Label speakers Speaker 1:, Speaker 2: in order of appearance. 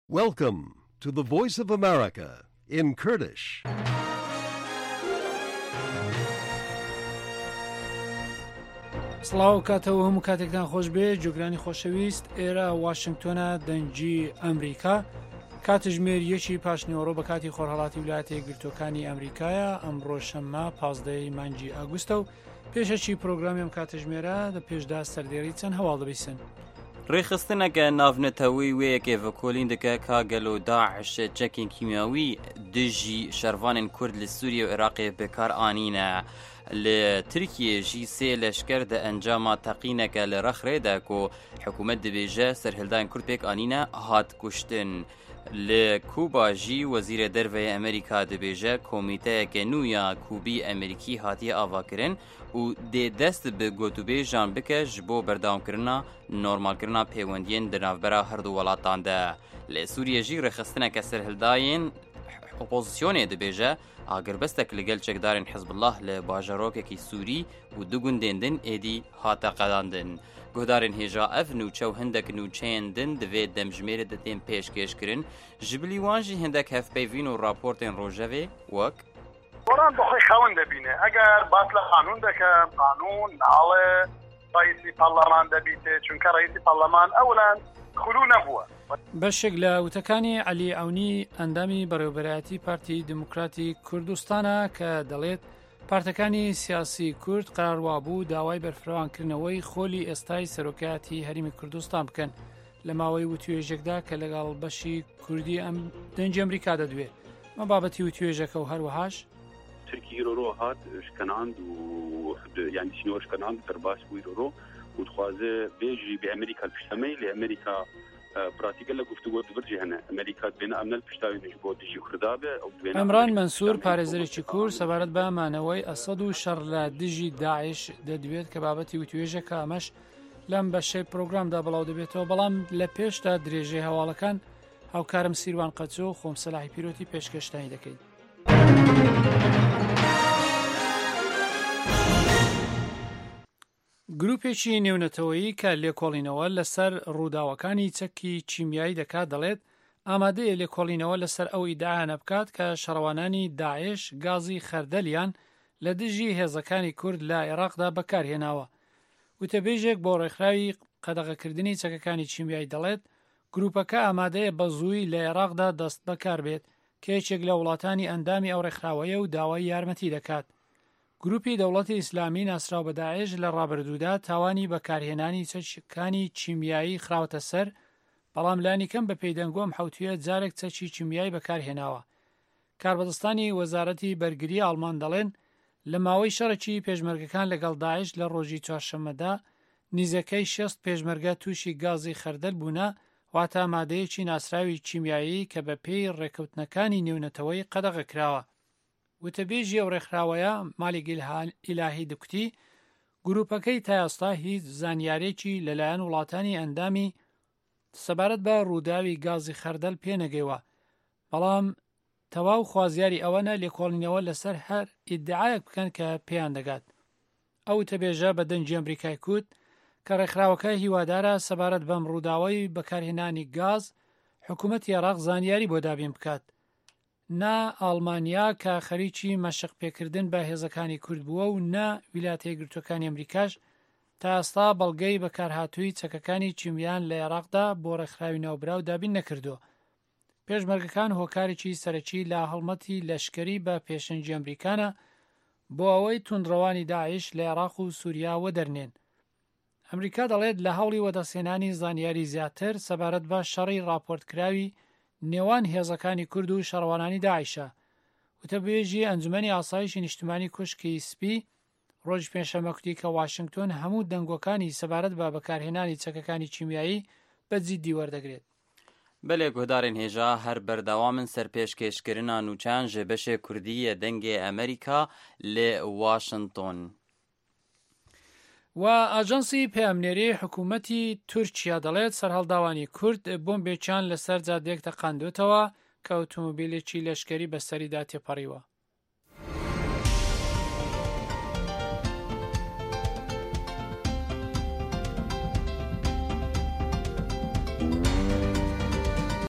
Speaker 1: Welcome to the Voice of America in Kurdish.
Speaker 2: سڵاو کاتەوە هەموو کاتێکتان خۆش بێ جوگرانی خۆشەویست ئێرە واشنگتۆنە دەنجی ئەمریکا کاتژمێر یەکی پاشنیوەڕۆ بە کاتی خۆرهەڵاتی ویلایەتە یەکگرتووەکانی ئەمریکایە ئەمڕۆ شەممە 15 مانگی ئاگوستە و پێشەچی پرۆگرامیم کاتژمێرە لە پێشدا سەردێڕی چەند هەواڵ دەبیسن
Speaker 3: ڕێخستنەکە ناونەتەوەی وەیەکێ ڤکۆلین دەکە کاگەلۆ داعش چەکین کیمیاوی دژی شەروانên کورد لە سووریە و عێراقێ بێکار ئانینە لە تورکیەژی سێ لەشکەر دە ئەنجاما تەقینەکە لە ڕەخرێدا و حکوومەت دەبێژە سەرهێلدان کورد پێک ئانینە هات کوشتن لە کوباژی وەزیرە دەرڤەیە ئەمریکا دەبێژە کۆمیتەیەکە نوویە کوبی ئەمریکی هاتیە ئاواکردن و دێ دەست بە گوتوبێژان بکە ji بۆ بەردەوامکردنا نۆرمالکردنا پەیوەندیên di navbera herdû welatan de lê Sûriyê jî rêxistineke serhildayên opozîsyonê dibêje agiribestek li gel çekdarên Hizbullah li bajarokekî Sûrî û du gundên din êdî hate qedandin. Guhdarên hêja ev nûçew hindek nûçeyên din divê demjimêrê de tên pêşkêşkirin ji bilî wan jî hindek hevpeyvîn û raportên rojevê wek
Speaker 4: قرآن بخوی خوان دبینه اگر باطل قانون دکم قانون ناله رئیسی پارلمان دبیته چونکە رئیسی پارلمان ئەولا خلو نەبووە
Speaker 2: بەشێک لە وتەکانی عەلی ئەونی ئەندامی بەڕێوەبەرایەتی پارتی دموکراتی کوردستانە کە دەڵێت پارتەکانی سیاسی کورد قەراروا بوو داوای بەرفراوانکردنەوەی خۆلی ئێستای سەرۆکایەتی هەرێمی کوردستان بکەن لە ماوەی وتوێژێکدا کە لەگەڵ بەشی کوردی ئەم دەنجی ئەمریکا دەدوێت مە بابەتی وتوێژەکە و هەروەهاش
Speaker 5: تركي رو هات شكناند و يعني شنو شكناند ترباس ويرو وتخوازه بيجي بامريكا البشتمي لامريكا براتيكا لا گفتگو دبرجي هنا امريكا بين امن البشتاوي نجبو دجي خردابه او بين
Speaker 2: ئەمران منسوور پارێزەرێکی کورد سەبارەت بە مانەوەی ئەسەد و شەڕ لە دژی داعش دەدوێت کە بابەتی وتوێژەکە ئەمەش لەم بەشەی پرۆگرامدا بەڵاو دەبێتەوە بەڵام لە پێشدا درێژەی هەواڵەکان هاوکارم سیروان قەچۆ و خۆم سەلاحی پیرۆتی پێشکەشتانی دەکەیت. گروپێکی نێونەتەوەیی کە لێکۆڵینەوە لەسەر ڕووداوەکانی چەکی چیمیایی دەکات دەڵێت ئامادەیە لێکۆڵینەوە لەسەر ئەو ئیدعایانە بکات کە شەڕەوانانی داعش گازی خەردەلیان لە دژی هێزەکانی کورد لە عێراقدا بەکارهێناوە. وتەبێژێک بۆ ڕێکخراوی قەدەغەکردنی چەکەکانی چیمیایی دەڵێت گروپەکە ئامادەیە بە زووی لە عێراقدا دەست بەکار بێت کە یەکێک لە وڵاتانی ئەندامی ئەو ڕێکخراوەیە و داوای یارمەتی دەکات. گروپی دەوڵەتی ئیسلامی ناسراو بە داعش لە ڕابردوودا تاوانی بەکارهێنانی چەکەکانی چیمیایی خراوەتە سەر بەڵام لانیکەم بە پەیدەنگۆم حوتویە جارێک چەکی چیمیایی بەکارهێناوە. کاربەدەستانی وەزارەتی بەرگری ئاڵمان دەڵێن لە ماوەی شەڕێکی پێشمەرگەکان لەگەڵ داعش لە ڕۆژی چوارشەممەدا نیزەکەی 60 پێشمەرگە تووشی گازی خەردەل بوونە واتە مادەیەکی ناسراوی چیمیایی کە بە پێی ڕێکەوتنەکانی نێونەتەوەی قەدەغە کراوە. وتەبێژی ئەو ڕێکخراوەیە مالیک ئیلاهی دکوتی گروپەکەی تا ئێستا هیچ زانیارێکی لەلایەن وڵاتانی ئەندامی سەبارەت بە ڕووداوی گازی خەردەل پێنەگەیوە بەڵام تەواو خوازیاری ئەوەنە لێکۆڵینەوە لەسەر هەر ئیدعایەک بکەن کە پێیان دەگات. ئەو وتەبێژە بە دەنجی ئەمریکای کوت کە ڕێکخراوەکە هیوادارە سەبارەت بەم ڕووداوەی بەکارهێنانی گاز حکوومەتی عێراق زانیاری بۆ دابین بکات. نا ئاڵمانیا کە خەریکی مەشق پێکردن بە هێزەکانی کورد بووە و نا ویلایەتە یەکگرتووەکانی ئەمریکاش تا ئێستا بەڵگەی بەکارهاتووی چەکەکانی چیمیان لە عێراقدا بۆ ڕێکخراوی ناوبراو دابین نەکردووە. پێشمەرگەکان هۆکارێکی سەرەکی لە هەڵمەتی لەشکری بە پێشەنگی ئەمریکانە بۆ ئەوەی توندڕەوانی داعش لە عێراق و سووریا وەدەرنێن. ئەمریکا دەڵێت لە هەوڵی وەدەسێنانی زانیاری زیاتر سەبارەت بە شەڕی راپۆرتکراوی نێوان هێزەکانی کورد و شەڕەوانانی داعشە. وتەبێژی ئەنجومەنی ئاسایشی نیشتیمانی کوشکی سپی ڕۆژ پێنجشەممە کوتی کە واشنگتۆن هەموو دەنگۆکانی سەبارەت بە بەکارهێنانی چەکەکانی چیمیایی بە جیددی وەردەگرێت.
Speaker 3: بەلێ گۆدارên هێژا هەر بەردەوامن سەر پێشکێشکردنا نوچان ji بەشê کوردیە دەنگێ ئەمریکا لێ واشنگتۆن.
Speaker 2: و ئاژەنسی پەیامنێری حکوومەتی تورکیا دەڵێت سەرهەڵداوانی کورد بۆمبێکیان لەسەر جادەیەک تەقاندوێتەوە کە ئۆتۆمۆبیلێکی لەشکری بەسەریدا تێپەڕیوە.